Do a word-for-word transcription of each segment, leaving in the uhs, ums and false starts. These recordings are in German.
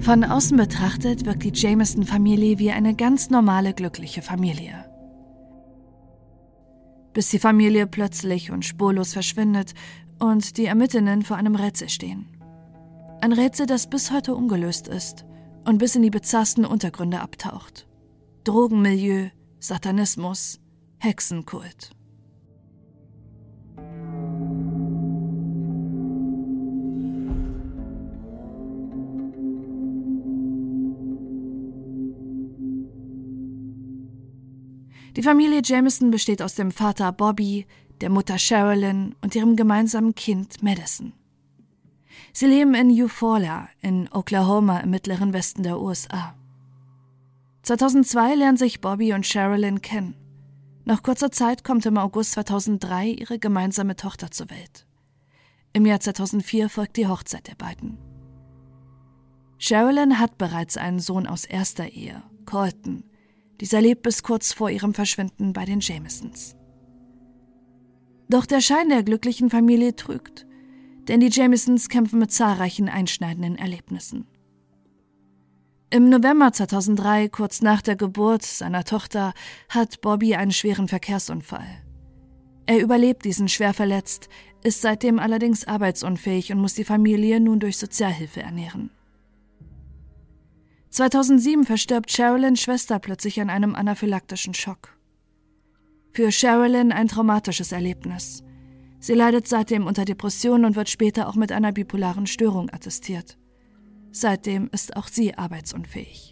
Von außen betrachtet wirkt die Jamieson-Familie wie eine ganz normale, glückliche Familie. Bis die Familie plötzlich und spurlos verschwindet und die Ermittlerinnen vor einem Rätsel stehen. Ein Rätsel, das bis heute ungelöst ist und bis in die bizarrsten Untergründe abtaucht. Drogenmilieu, Satanismus, Hexenkult. Die Familie Jamieson besteht aus dem Vater Bobby, der Mutter Sherilyn und ihrem gemeinsamen Kind Madison. Sie leben in Eufaula in Oklahoma im mittleren Westen der U S A. zweitausendzwei lernen sich Bobby und Sherilyn kennen. Nach kurzer Zeit kommt im August zweitausenddrei ihre gemeinsame Tochter zur Welt. Im Jahr zweitausendvier folgt die Hochzeit der beiden. Sherilyn hat bereits einen Sohn aus erster Ehe, Colton. Dieser lebt bis kurz vor ihrem Verschwinden bei den Jamiesons. Doch der Schein der glücklichen Familie trügt, denn die Jamiesons kämpfen mit zahlreichen einschneidenden Erlebnissen. Im November zweitausenddrei, kurz nach der Geburt seiner Tochter, hat Bobby einen schweren Verkehrsunfall. Er überlebt diesen schwer verletzt, ist seitdem allerdings arbeitsunfähig und muss die Familie nun durch Sozialhilfe ernähren. zweitausendsieben verstirbt Sherilyns Schwester plötzlich an einem anaphylaktischen Schock. Für Sherilyn ein traumatisches Erlebnis. Sie leidet seitdem unter Depressionen und wird später auch mit einer bipolaren Störung attestiert. Seitdem ist auch sie arbeitsunfähig.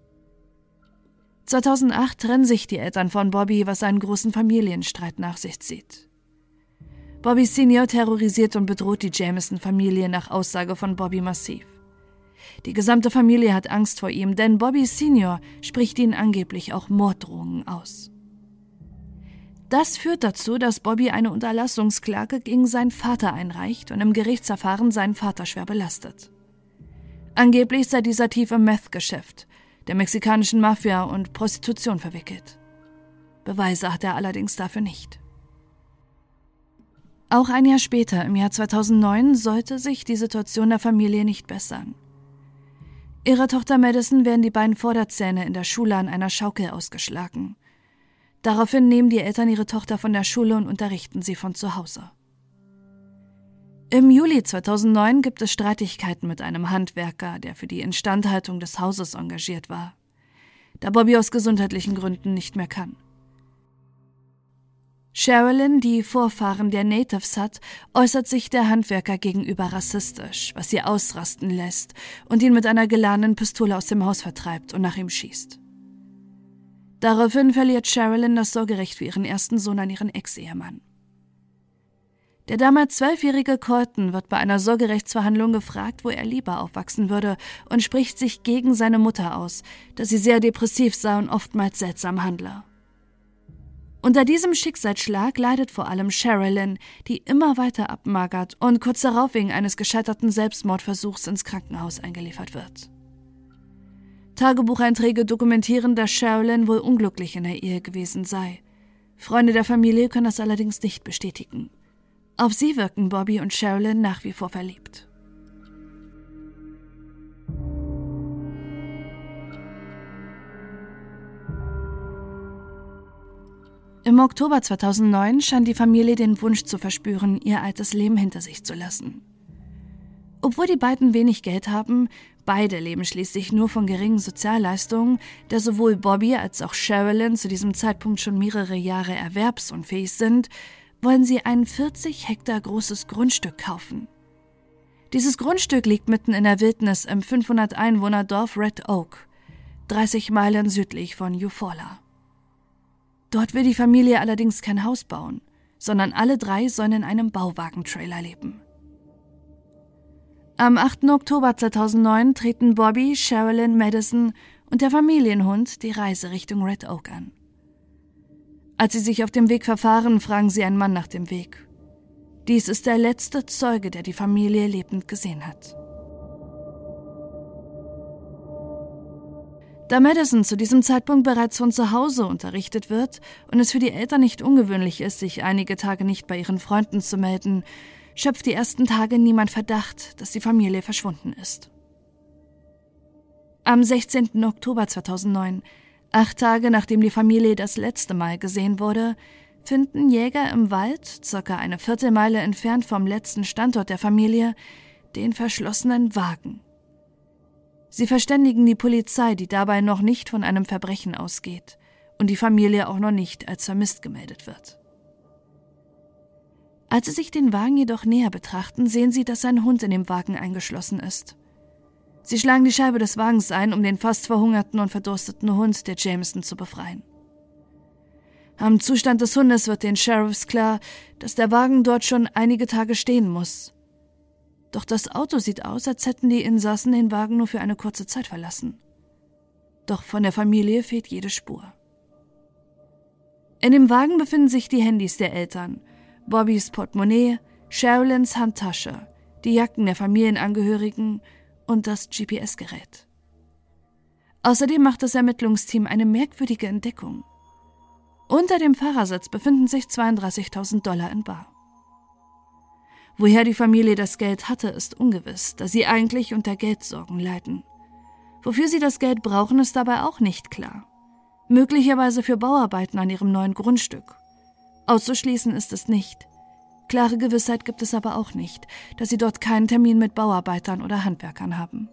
zweitausendacht trennen sich die Eltern von Bobby, was einen großen Familienstreit nach sich zieht. Bobby Senior terrorisiert und bedroht die Jamieson-Familie nach Aussage von Bobby massiv. Die gesamte Familie hat Angst vor ihm, denn Bobby Senior spricht ihnen angeblich auch Morddrohungen aus. Das führt dazu, dass Bobby eine Unterlassungsklage gegen seinen Vater einreicht und im Gerichtsverfahren seinen Vater schwer belastet. Angeblich sei dieser tief im Meth-Geschäft, der mexikanischen Mafia und Prostitution verwickelt. Beweise hat er allerdings dafür nicht. Auch ein Jahr später, im Jahr zweitausendneun, sollte sich die Situation der Familie nicht bessern. Ihrer Tochter Madison werden die beiden Vorderzähne in der Schule an einer Schaukel ausgeschlagen. Daraufhin nehmen die Eltern ihre Tochter von der Schule und unterrichten sie von zu Hause. Im Juli zweitausendneun gibt es Streitigkeiten mit einem Handwerker, der für die Instandhaltung des Hauses engagiert war, da Bobby aus gesundheitlichen Gründen nicht mehr kann. Sherilyn, die Vorfahren der Natives hat, äußert sich der Handwerker gegenüber rassistisch, was sie ausrasten lässt und ihn mit einer geladenen Pistole aus dem Haus vertreibt und nach ihm schießt. Daraufhin verliert Sherilyn das Sorgerecht für ihren ersten Sohn an ihren Ex-Ehemann. Der damals zwölfjährige Colton wird bei einer Sorgerechtsverhandlung gefragt, wo er lieber aufwachsen würde, und spricht sich gegen seine Mutter aus, da sie sehr depressiv sei und oftmals seltsam handle. Unter diesem Schicksalsschlag leidet vor allem Sherilyn, die immer weiter abmagert und kurz darauf wegen eines gescheiterten Selbstmordversuchs ins Krankenhaus eingeliefert wird. Tagebucheinträge dokumentieren, dass Sherilyn wohl unglücklich in der Ehe gewesen sei. Freunde der Familie können das allerdings nicht bestätigen. Auf sie wirken Bobby und Sherilyn nach wie vor verliebt. Im Oktober zweitausendneun scheint die Familie den Wunsch zu verspüren, ihr altes Leben hinter sich zu lassen. Obwohl die beiden wenig Geld haben, beide leben schließlich nur von geringen Sozialleistungen, da sowohl Bobby als auch Sherilyn zu diesem Zeitpunkt schon mehrere Jahre erwerbsunfähig sind, wollen sie ein vierzig Hektar großes Grundstück kaufen. Dieses Grundstück liegt mitten in der Wildnis im fünfhundert Einwohner Dorf Red Oak, dreißig Meilen südlich von Eufaula. Dort will die Familie allerdings kein Haus bauen, sondern alle drei sollen in einem Bauwagentrailer leben. Am achten Oktober zweitausendneun treten Bobby, Sherilyn, Madison und der Familienhund die Reise Richtung Red Oak an. Als sie sich auf dem Weg verfahren, fragen sie einen Mann nach dem Weg. Dies ist der letzte Zeuge, der die Familie lebend gesehen hat. Da Madison zu diesem Zeitpunkt bereits von zu Hause unterrichtet wird und es für die Eltern nicht ungewöhnlich ist, sich einige Tage nicht bei ihren Freunden zu melden, schöpft die ersten Tage niemand Verdacht, dass die Familie verschwunden ist. Am sechzehnten Oktober zweitausendneun, acht Tage nachdem die Familie das letzte Mal gesehen wurde, finden Jäger im Wald, circa eine Viertelmeile entfernt vom letzten Standort der Familie, den verschlossenen Wagen. Sie verständigen die Polizei, die dabei noch nicht von einem Verbrechen ausgeht und die Familie auch noch nicht als vermisst gemeldet wird. Als sie sich den Wagen jedoch näher betrachten, sehen sie, dass ein Hund in dem Wagen eingeschlossen ist. Sie schlagen die Scheibe des Wagens ein, um den fast verhungerten und verdursteten Hund der Jamieson zu befreien. Am Zustand des Hundes wird den Sheriffs klar, dass der Wagen dort schon einige Tage stehen muss. Doch das Auto sieht aus, als hätten die Insassen den Wagen nur für eine kurze Zeit verlassen. Doch von der Familie fehlt jede Spur. In dem Wagen befinden sich die Handys der Eltern, Bobbys Portemonnaie, Sherilyn's Handtasche, die Jacken der Familienangehörigen und das G P S-Gerät. Außerdem macht das Ermittlungsteam eine merkwürdige Entdeckung. Unter dem Fahrersitz befinden sich zweiunddreißigtausend Dollar in bar. Woher die Familie das Geld hatte, ist ungewiss, da sie eigentlich unter Geldsorgen leiden. Wofür sie das Geld brauchen, ist dabei auch nicht klar. Möglicherweise für Bauarbeiten an ihrem neuen Grundstück. Auszuschließen ist es nicht. Klare Gewissheit gibt es aber auch nicht, da sie dort keinen Termin mit Bauarbeitern oder Handwerkern haben.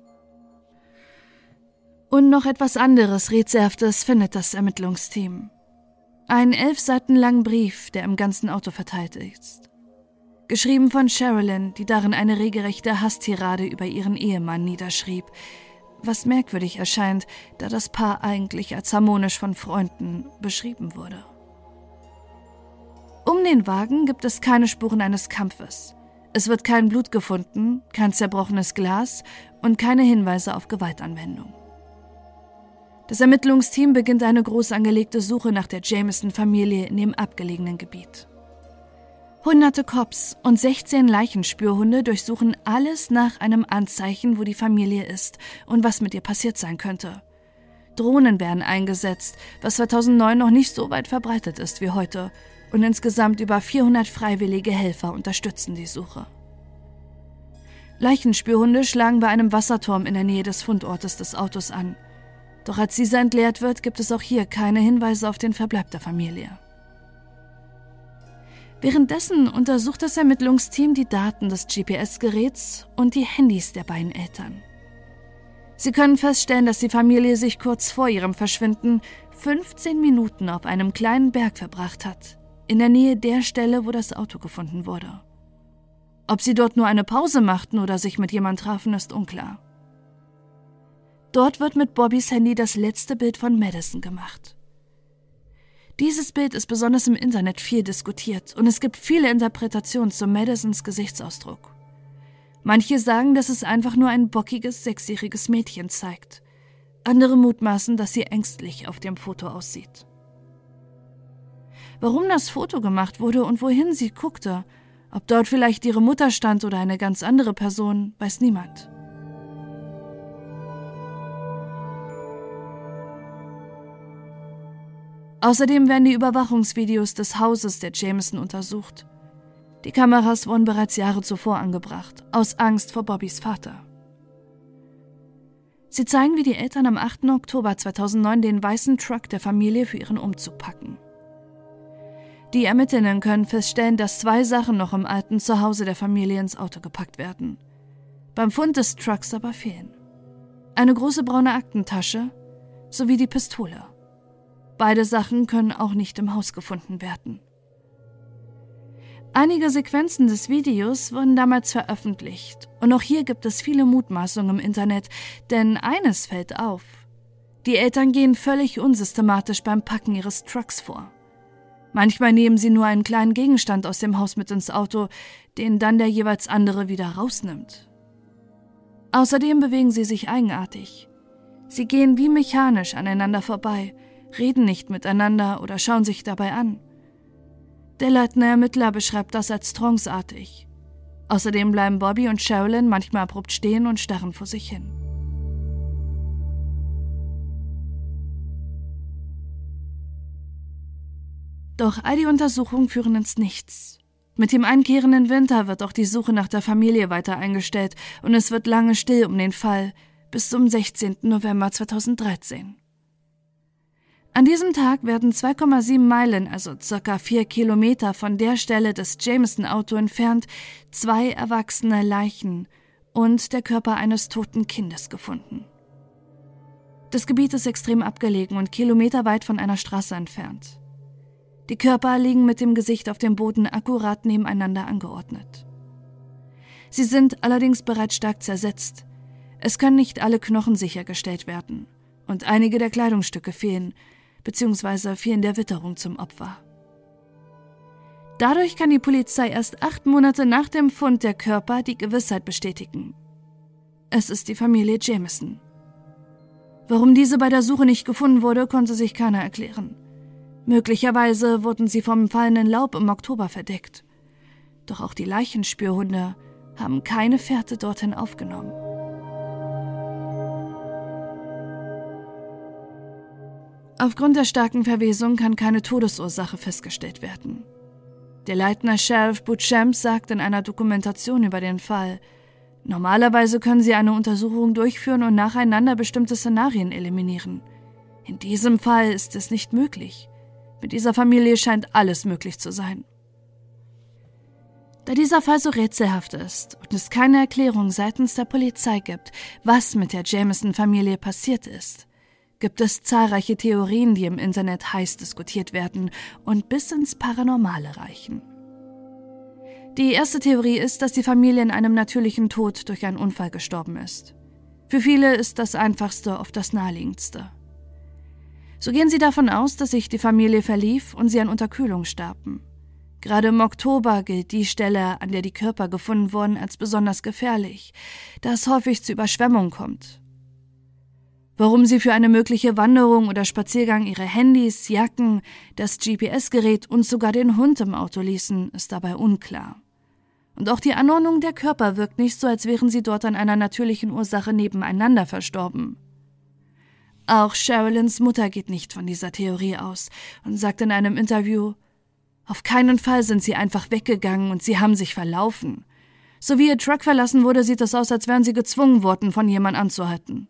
Und noch etwas anderes Rätselhaftes findet das Ermittlungsteam. Einen elf Seiten langen Brief, der im ganzen Auto verteilt ist. Geschrieben von Sherilyn, die darin eine regelrechte Hasstirade über ihren Ehemann niederschrieb, was merkwürdig erscheint, da das Paar eigentlich als harmonisch von Freunden beschrieben wurde. Um den Wagen gibt es keine Spuren eines Kampfes. Es wird kein Blut gefunden, kein zerbrochenes Glas und keine Hinweise auf Gewaltanwendung. Das Ermittlungsteam beginnt eine groß angelegte Suche nach der Jamieson-Familie in dem abgelegenen Gebiet. Hunderte Cops und sechzehn Leichenspürhunde durchsuchen alles nach einem Anzeichen, wo die Familie ist und was mit ihr passiert sein könnte. Drohnen werden eingesetzt, was zweitausendneun noch nicht so weit verbreitet ist wie heute, und insgesamt über vierhundert freiwillige Helfer unterstützen die Suche. Leichenspürhunde schlagen bei einem Wasserturm in der Nähe des Fundortes des Autos an. Doch als dieser entleert wird, gibt es auch hier keine Hinweise auf den Verbleib der Familie. Währenddessen untersucht das Ermittlungsteam die Daten des G P S-Geräts und die Handys der beiden Eltern. Sie können feststellen, dass die Familie sich kurz vor ihrem Verschwinden fünfzehn Minuten auf einem kleinen Berg verbracht hat, in der Nähe der Stelle, wo das Auto gefunden wurde. Ob sie dort nur eine Pause machten oder sich mit jemand trafen, ist unklar. Dort wird mit Bobbys Handy das letzte Bild von Madison gemacht. Dieses Bild ist besonders im Internet viel diskutiert und es gibt viele Interpretationen zu Madisons Gesichtsausdruck. Manche sagen, dass es einfach nur ein bockiges, sechsjähriges Mädchen zeigt. Andere mutmaßen, dass sie ängstlich auf dem Foto aussieht. Warum das Foto gemacht wurde und wohin sie guckte, ob dort vielleicht ihre Mutter stand oder eine ganz andere Person, weiß niemand. Außerdem werden die Überwachungsvideos des Hauses der Jamieson untersucht. Die Kameras wurden bereits Jahre zuvor angebracht, aus Angst vor Bobbys Vater. Sie zeigen, wie die Eltern am achten Oktober zweitausendneun den weißen Truck der Familie für ihren Umzug packen. Die Ermittlerinnen können feststellen, dass zwei Sachen noch im alten Zuhause der Familie ins Auto gepackt werden. Beim Fund des Trucks aber fehlen eine große braune Aktentasche sowie die Pistole. Beide Sachen können auch nicht im Haus gefunden werden. Einige Sequenzen des Videos wurden damals veröffentlicht und auch hier gibt es viele Mutmaßungen im Internet, denn eines fällt auf. Die Eltern gehen völlig unsystematisch beim Packen ihres Trucks vor. Manchmal nehmen sie nur einen kleinen Gegenstand aus dem Haus mit ins Auto, den dann der jeweils andere wieder rausnimmt. Außerdem bewegen sie sich eigenartig. Sie gehen wie mechanisch aneinander vorbei, reden nicht miteinander oder schauen sich dabei an. Der leitende Ermittler beschreibt das als tranceartig. Außerdem bleiben Bobby und Sherilyn manchmal abrupt stehen und starren vor sich hin. Doch all die Untersuchungen führen ins Nichts. Mit dem einkehrenden Winter wird auch die Suche nach der Familie weiter eingestellt und es wird lange still um den Fall, bis zum sechzehnten November zweitausenddreizehn. An diesem Tag werden zwei Komma sieben Meilen, also circa vier Kilometer von der Stelle des Jamieson-Auto entfernt, zwei erwachsene Leichen und der Körper eines toten Kindes gefunden. Das Gebiet ist extrem abgelegen und kilometerweit von einer Straße entfernt. Die Körper liegen mit dem Gesicht auf dem Boden akkurat nebeneinander angeordnet. Sie sind allerdings bereits stark zersetzt. Es können nicht alle Knochen sichergestellt werden und einige der Kleidungsstücke fehlen, beziehungsweise fehlen der Witterung zum Opfer. Dadurch kann die Polizei erst acht Monate nach dem Fund der Körper die Gewissheit bestätigen. Es ist die Familie Jamieson. Warum diese bei der Suche nicht gefunden wurde, konnte sich keiner erklären. Möglicherweise wurden sie vom fallenden Laub im Oktober verdeckt. Doch auch die Leichenspürhunde haben keine Fährte dorthin aufgenommen. Aufgrund der starken Verwesung kann keine Todesursache festgestellt werden. Der Leitner Sheriff Beauchamp sagt in einer Dokumentation über den Fall: Normalerweise können sie eine Untersuchung durchführen und nacheinander bestimmte Szenarien eliminieren. In diesem Fall ist es nicht möglich. Mit dieser Familie scheint alles möglich zu sein. Da dieser Fall so rätselhaft ist und es keine Erklärung seitens der Polizei gibt, was mit der Jamieson-Familie passiert ist, gibt es zahlreiche Theorien, die im Internet heiß diskutiert werden und bis ins Paranormale reichen. Die erste Theorie ist, dass die Familie in einem natürlichen Tod durch einen Unfall gestorben ist. Für viele ist das Einfachste oft das Naheliegendste. So gehen sie davon aus, dass sich die Familie verlief und sie an Unterkühlung starben. Gerade im Oktober gilt die Stelle, an der die Körper gefunden wurden, als besonders gefährlich, da es häufig zu Überschwemmungen kommt. Warum sie für eine mögliche Wanderung oder Spaziergang ihre Handys, Jacken, das G P S-Gerät und sogar den Hund im Auto ließen, ist dabei unklar. Und auch die Anordnung der Körper wirkt nicht so, als wären sie dort an einer natürlichen Ursache nebeneinander verstorben. Auch Sherilyn's Mutter geht nicht von dieser Theorie aus und sagt in einem Interview: Auf keinen Fall sind sie einfach weggegangen und sie haben sich verlaufen. So wie ihr Truck verlassen wurde, sieht es aus, als wären sie gezwungen worden, von jemand anzuhalten.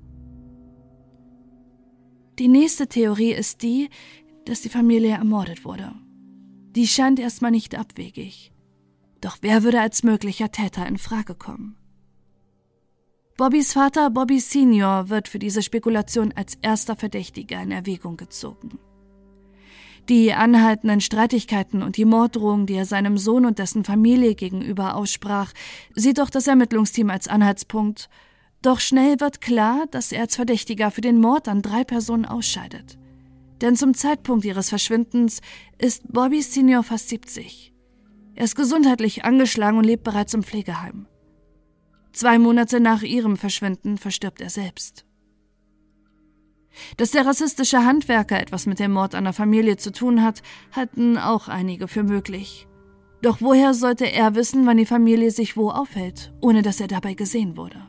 Die nächste Theorie ist die, dass die Familie ermordet wurde. Die scheint erstmal nicht abwegig. Doch wer würde als möglicher Täter in Frage kommen? Bobbys Vater, Bobby Senior, wird für diese Spekulation als erster Verdächtiger in Erwägung gezogen. Die anhaltenden Streitigkeiten und die Morddrohungen, die er seinem Sohn und dessen Familie gegenüber aussprach, sieht auch das Ermittlungsteam als Anhaltspunkt. Doch schnell wird klar, dass er als Verdächtiger für den Mord an drei Personen ausscheidet. Denn zum Zeitpunkt ihres Verschwindens ist Bobby Senior fast siebzig. Er ist gesundheitlich angeschlagen und lebt bereits im Pflegeheim. Zwei Monate nach ihrem Verschwinden verstirbt er selbst. Dass der rassistische Handwerker etwas mit dem Mord an der Familie zu tun hat, halten auch einige für möglich. Doch woher sollte er wissen, wann die Familie sich wo aufhält, ohne dass er dabei gesehen wurde?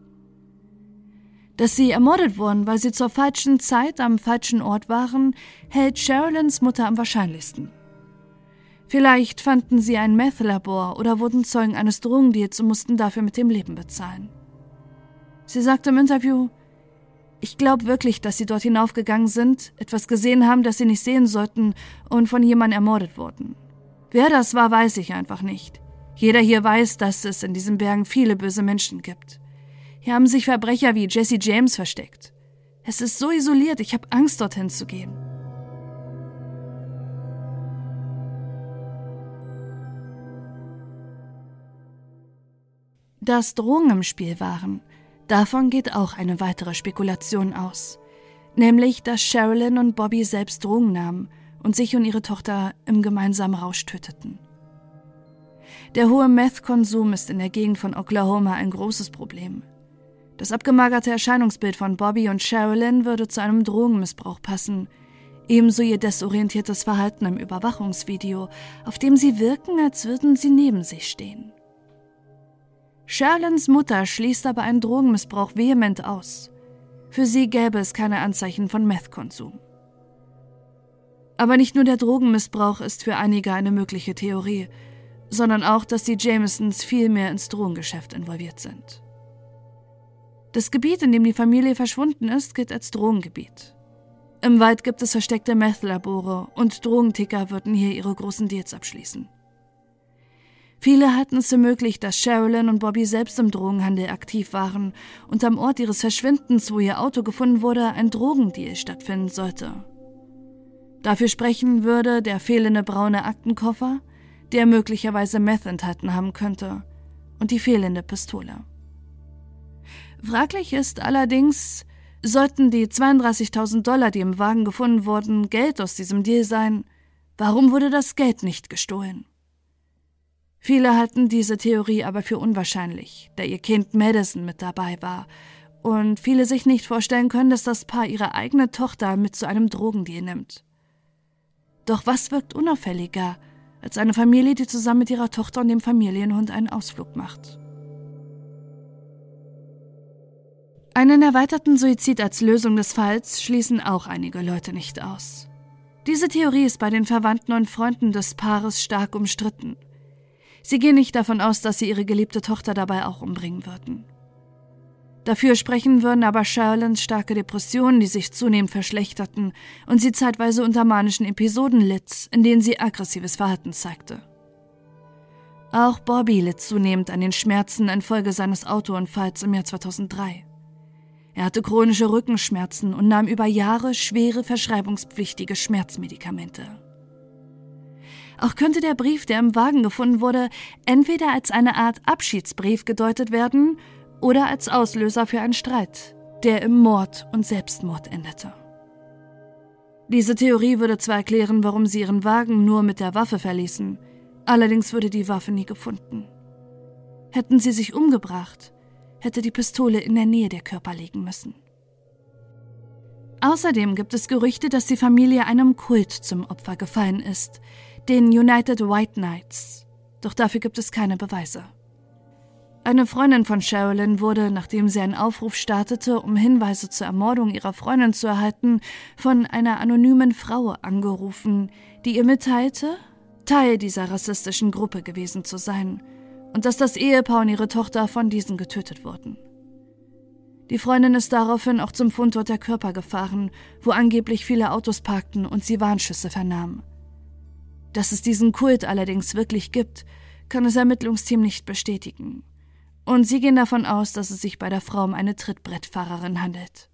Dass sie ermordet wurden, weil sie zur falschen Zeit am falschen Ort waren, hält Sherilyns Mutter am wahrscheinlichsten. Vielleicht fanden sie ein Meth-Labor oder wurden Zeugen eines Drogendeals und mussten dafür mit dem Leben bezahlen. Sie sagte im Interview: Ich glaube wirklich, dass sie dort hinaufgegangen sind, etwas gesehen haben, das sie nicht sehen sollten und von jemandem ermordet wurden. Wer das war, weiß ich einfach nicht. Jeder hier weiß, dass es in diesen Bergen viele böse Menschen gibt. Hier haben sich Verbrecher wie Jesse James versteckt. Es ist so isoliert, ich habe Angst, dorthin zu gehen. Dass Drogen im Spiel waren, davon geht auch eine weitere Spekulation aus. Nämlich, dass Sherilyn und Bobby selbst Drogen nahmen und sich und ihre Tochter im gemeinsamen Rausch töteten. Der hohe Meth-Konsum ist in der Gegend von Oklahoma ein großes Problem. Das abgemagerte Erscheinungsbild von Bobby und Sherilyn würde zu einem Drogenmissbrauch passen, ebenso ihr desorientiertes Verhalten im Überwachungsvideo, auf dem sie wirken, als würden sie neben sich stehen. Sherilyns Mutter schließt aber einen Drogenmissbrauch vehement aus. Für sie gäbe es keine Anzeichen von Meth-Konsum. Aber nicht nur der Drogenmissbrauch ist für einige eine mögliche Theorie, sondern auch, dass die Jamiesons viel mehr ins Drogengeschäft involviert sind. Das Gebiet, in dem die Familie verschwunden ist, gilt als Drogengebiet. Im Wald gibt es versteckte Meth-Labore und Drogenticker würden hier ihre großen Deals abschließen. Viele halten es für möglich, dass Sherilyn und Bobby selbst im Drogenhandel aktiv waren und am Ort ihres Verschwindens, wo ihr Auto gefunden wurde, ein Drogendeal stattfinden sollte. Dafür sprechen würde der fehlende braune Aktenkoffer, der möglicherweise Meth enthalten haben könnte, und die fehlende Pistole. Fraglich ist allerdings, sollten die zweiunddreißigtausend Dollar, die im Wagen gefunden wurden, Geld aus diesem Deal sein, warum wurde das Geld nicht gestohlen? Viele halten diese Theorie aber für unwahrscheinlich, da ihr Kind Madison mit dabei war und viele sich nicht vorstellen können, dass das Paar ihre eigene Tochter mit zu einem Drogendeal nimmt. Doch was wirkt unauffälliger als eine Familie, die zusammen mit ihrer Tochter und dem Familienhund einen Ausflug macht? Einen erweiterten Suizid als Lösung des Falls schließen auch einige Leute nicht aus. Diese Theorie ist bei den Verwandten und Freunden des Paares stark umstritten. Sie gehen nicht davon aus, dass sie ihre geliebte Tochter dabei auch umbringen würden. Dafür sprechen würden aber Sherilyns starke Depressionen, die sich zunehmend verschlechterten und sie zeitweise unter manischen Episoden litt, in denen sie aggressives Verhalten zeigte. Auch Bobby litt zunehmend an den Schmerzen infolge seines Autounfalls im Jahr zweitausenddrei. Er hatte chronische Rückenschmerzen und nahm über Jahre schwere verschreibungspflichtige Schmerzmedikamente. Auch könnte der Brief, der im Wagen gefunden wurde, entweder als eine Art Abschiedsbrief gedeutet werden oder als Auslöser für einen Streit, der im Mord und Selbstmord endete. Diese Theorie würde zwar erklären, warum sie ihren Wagen nur mit der Waffe verließen, allerdings würde die Waffe nie gefunden. Hätten sie sich umgebracht, hätte die Pistole in der Nähe der Körper liegen müssen. Außerdem gibt es Gerüchte, dass die Familie einem Kult zum Opfer gefallen ist, den United White Knights, doch dafür gibt es keine Beweise. Eine Freundin von Sherilyn wurde, nachdem sie einen Aufruf startete, um Hinweise zur Ermordung ihrer Freundin zu erhalten, von einer anonymen Frau angerufen, die ihr mitteilte, Teil dieser rassistischen Gruppe gewesen zu sein und dass das Ehepaar und ihre Tochter von diesen getötet wurden. Die Freundin ist daraufhin auch zum Fundort der Körper gefahren, wo angeblich viele Autos parkten und sie Warnschüsse vernahm. Dass es diesen Kult allerdings wirklich gibt, kann das Ermittlungsteam nicht bestätigen. Und sie gehen davon aus, dass es sich bei der Frau um eine Trittbrettfahrerin handelt.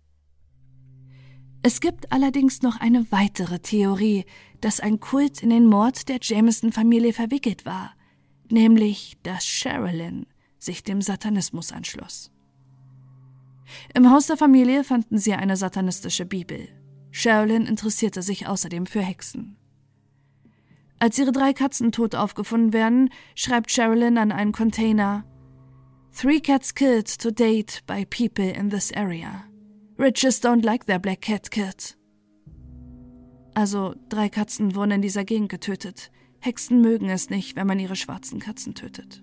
Es gibt allerdings noch eine weitere Theorie, dass ein Kult in den Mord der Jameson-Familie verwickelt war, nämlich dass Sherilyn sich dem Satanismus anschloss. Im Haus der Familie fanden sie eine satanistische Bibel. Sherilyn interessierte sich außerdem für Hexen. Als ihre drei Katzen tot aufgefunden werden, schreibt Sherilyn an einen Container: Three cats killed to date by people in this area. Riches don't like their black cat killed. Also, drei Katzen wurden in dieser Gegend getötet. Hexen mögen es nicht, wenn man ihre schwarzen Katzen tötet.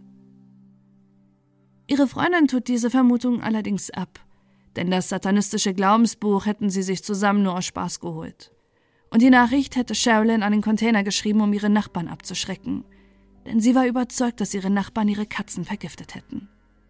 Ihre Freundin tut diese Vermutung allerdings ab, denn das satanistische Glaubensbuch hätten sie sich zusammen nur aus Spaß geholt. Und die Nachricht hätte Sherilyn an den Container geschrieben, um ihre Nachbarn abzuschrecken, denn sie war überzeugt, dass ihre Nachbarn ihre Katzen vergiftet hätten.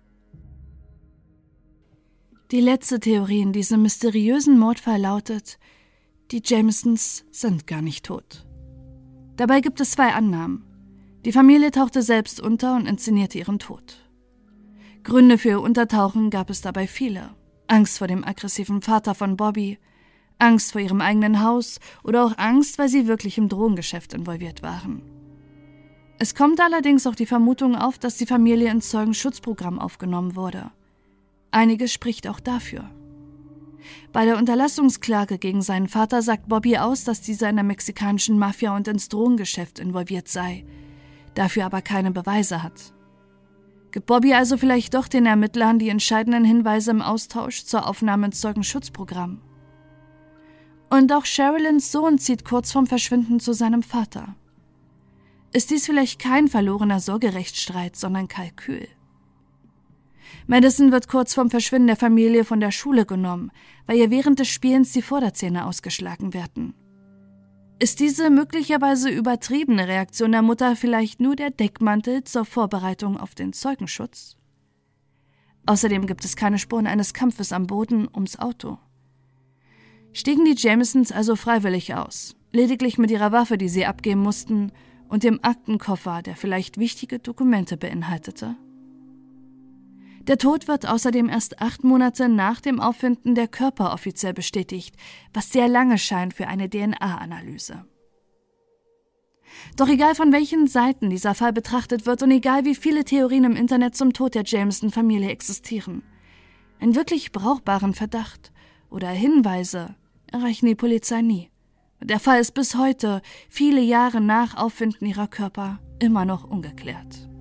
Die letzte Theorie in diesem mysteriösen Mordfall lautet, die Jamesons sind gar nicht tot. Dabei gibt es zwei Annahmen. Die Familie tauchte selbst unter und inszenierte ihren Tod. Gründe für ihr Untertauchen gab es dabei viele. Angst vor dem aggressiven Vater von Bobby, Angst vor ihrem eigenen Haus oder auch Angst, weil sie wirklich im Drogengeschäft involviert waren. Es kommt allerdings auch die Vermutung auf, dass die Familie ins Zeugenschutzprogramm aufgenommen wurde. Einiges spricht auch dafür. Bei der Unterlassungsklage gegen seinen Vater sagt Bobby aus, dass dieser in der mexikanischen Mafia und ins Drogengeschäft involviert sei, dafür aber keine Beweise hat. Gibt Bobby also vielleicht doch den Ermittlern die entscheidenden Hinweise im Austausch zur Aufnahme ins Zeugenschutzprogramm? Und auch Sherilyns Sohn zieht kurz vorm Verschwinden zu seinem Vater. Ist dies vielleicht kein verlorener Sorgerechtsstreit, sondern Kalkül? Madison wird kurz vorm Verschwinden der Familie von der Schule genommen, weil ihr während des Spielens die Vorderzähne ausgeschlagen werden. Ist diese möglicherweise übertriebene Reaktion der Mutter vielleicht nur der Deckmantel zur Vorbereitung auf den Zeugenschutz? Außerdem gibt es keine Spuren eines Kampfes am Boden ums Auto. Stiegen die Jamisons also freiwillig aus, lediglich mit ihrer Waffe, die sie abgeben mussten, und dem Aktenkoffer, der vielleicht wichtige Dokumente beinhaltete? Der Tod wird außerdem erst acht Monate nach dem Auffinden der Körper offiziell bestätigt, was sehr lange scheint für eine D N A-Analyse. Doch egal von welchen Seiten dieser Fall betrachtet wird und egal wie viele Theorien im Internet zum Tod der Jamison-Familie existieren, einen wirklich brauchbaren Verdacht oder Hinweise erreichen die Polizei nie. Der Fall ist bis heute, viele Jahre nach Auffinden ihrer Körper, immer noch ungeklärt.